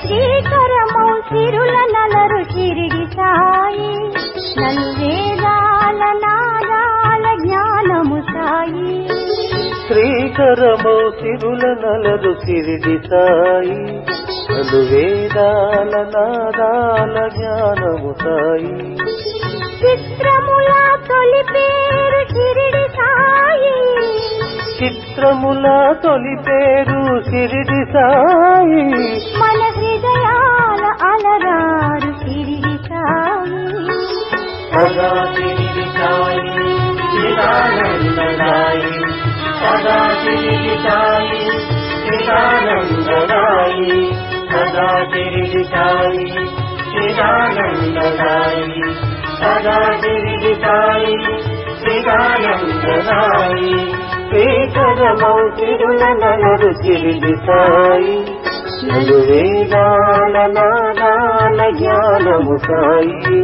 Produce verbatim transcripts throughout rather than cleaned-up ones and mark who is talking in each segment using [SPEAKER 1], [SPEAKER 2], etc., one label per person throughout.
[SPEAKER 1] శ్రీకరమౌ సిరుల నలరు షిరిడి సాయి నలు వేదాల నాదాల జ్ఞానము సాయి
[SPEAKER 2] శ్రీకరమౌ సిరుల నలరు షిరిడి సాయి నలు వేదాల నాదాల జ్ఞానము సాయి
[SPEAKER 1] చిత్రముల తొలి పేరు షిరిడి సాయి
[SPEAKER 2] చిత్రముల తొలి పేరు షిరిడి సాయి
[SPEAKER 1] మన హృదయాల అలరారు షిరిడి సాయి
[SPEAKER 2] సదా షిరిడి సాయి చిదానందనాయి సదా షిరిడి సాయి చిదానందనాయి సదా షిరిడి సాయి చిదానందనాయి సదా షిరిడి సాయి చిదానందనాయి శ్రీకరమౌ సిరుల నలరు షిరిడి సాయి నలు వేదాల నాదాల జ్ఞానము సాయి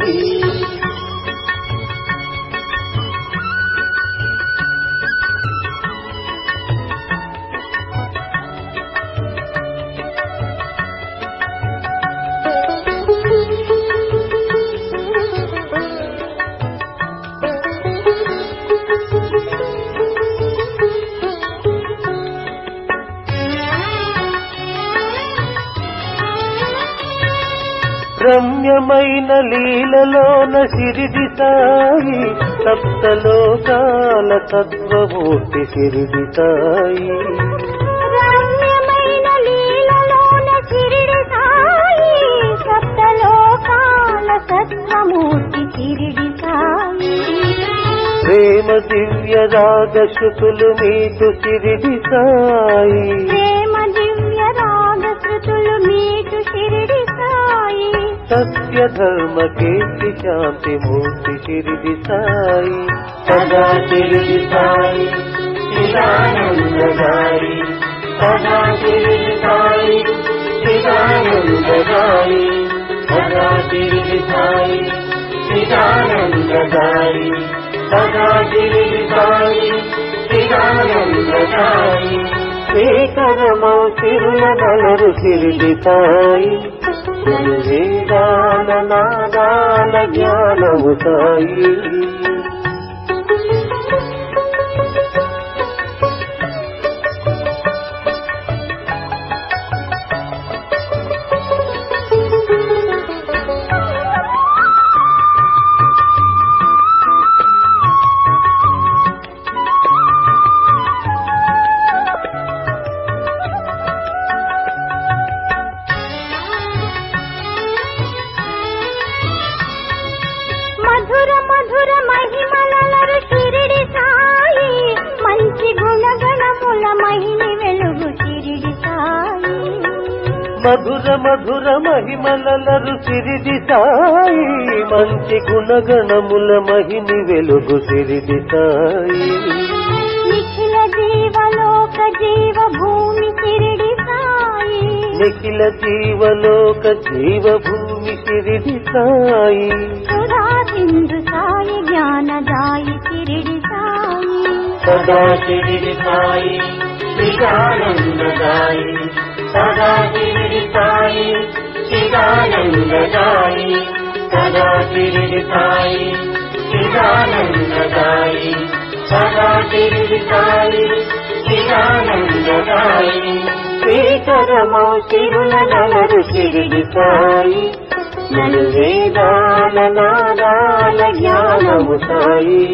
[SPEAKER 2] రమ్యమైన లీలలోన షిరిడి సాయి సప్తలోకాల తత్వమూర్తి షిరిడి సాయి
[SPEAKER 1] రమ్యమైన లీలలోన షిరిడి సాయి సప్తలోకాల తత్వమూర్తి షిరిడి సాయి
[SPEAKER 2] ప్రేమ దివ్య రాగ శృతులు మీకు షిరిడి సాయి
[SPEAKER 1] ప్రేమ దివ్య రాగ శృతులు మీకు షిరిడి సాయి
[SPEAKER 2] సత్య ధర్మ కీర్తి శాంతి మూర్తి షిరిడి సాయి సదా షిరిడి సాయి చిదానందనాయి సదా షిరిడి సాయి చిదానందనాయి సదా షిరిడి సాయి చిదానందనాయి సదా షిరిడి సాయి చిదానందనాయి శ్రీకరమౌ సిరుల నలరు షిరిడి సాయి నలు వేదాల నాదాల జ్ఞానము సాయి
[SPEAKER 1] మధుర మధుర మహిమలరు షిరిడి సాయి మంచి గుణగణముల మహిని వెలుగు షిరిడి సాయి
[SPEAKER 2] మధుర మధుర మహిమలరు షిరిడి సాయి మంచి గుణగణముల మహిని వెలుగు షిరిడి సాయి
[SPEAKER 1] నిఖిల జీవలోక జీవ భూమి షిరిడి సాయి
[SPEAKER 2] నిఖిల జీవలోక జీవ భూమి షిరిడి సాయి
[SPEAKER 1] సుధా సింధు సాయి జ్ఞానదాయి షిరిడి సాయి
[SPEAKER 2] సదా షిరిడి సాయి చిదానందనాయి సదా షిరిడి సాయి చిదానందనాయి సదా షిరిడి సాయి చిదానందనాయి సదా షిరిడి సాయి చిదానందనాయి శ్రీకరమౌ సిరుల నలరు షిరిడి సాయి నలు వేదాల నాదాల జ్ఞానము సాయి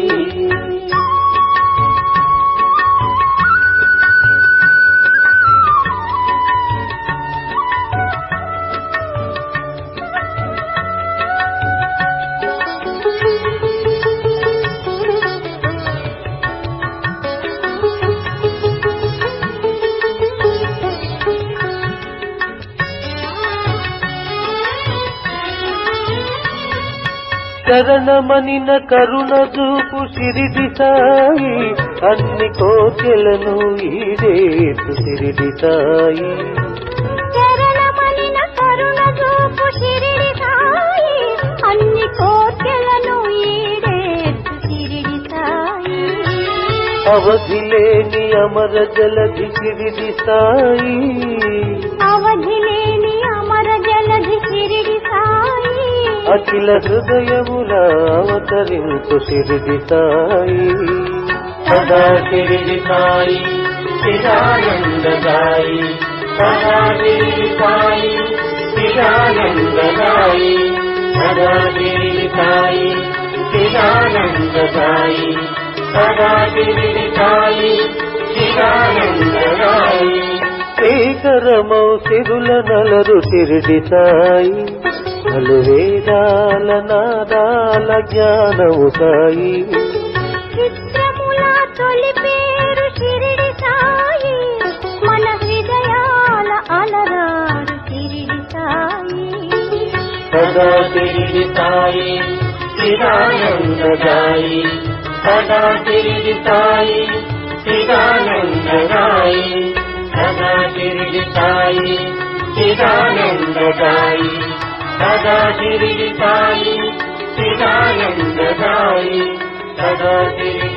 [SPEAKER 2] శరణమనిన కరుణ చూపు షిరిడి సాయి అన్ని కోర్కెలను ఈడేసు షిరిడి సాయి
[SPEAKER 1] శరణమనిన కరుణ చూపు షిరిడి సాయి అన్ని కోర్కెలను ఈడేసు షిరిడి సాయి
[SPEAKER 2] అవధిలేని అమర జలధి షిరిడి సాయి
[SPEAKER 1] అవధిలేని అమర
[SPEAKER 2] అఖిల హృదయముల అవతరించు షిరిడి సాయి.
[SPEAKER 3] సదా షిరిడి సాయి చిదానందదాయి, సదా షిరిడి సాయి చిదానందదాయి, సదా షిరిడి సాయి చిదానందదాయి, సదా షిరిడి సాయి చిదానందదాయి.
[SPEAKER 2] శ్రీకరమౌ సిరుల నలరు షిరిడి సాయి, నలు వేదాల నాదాల జ్ఞానము సాయి.
[SPEAKER 1] చిత్రముల తొలి పేరు షిరిడి సాయి, మన హృదయాల అలరారు షిరిడి సాయి.
[SPEAKER 3] సదా షిరిడి సాయి చిదానందదాయి, సదా షిరిడి సాయి చిదానందదాయి, సదా షిరిడి సాయి చిదానందదాయి, సదా షిరిడి సాయి చిదానందదాయి, సదా షిరిడి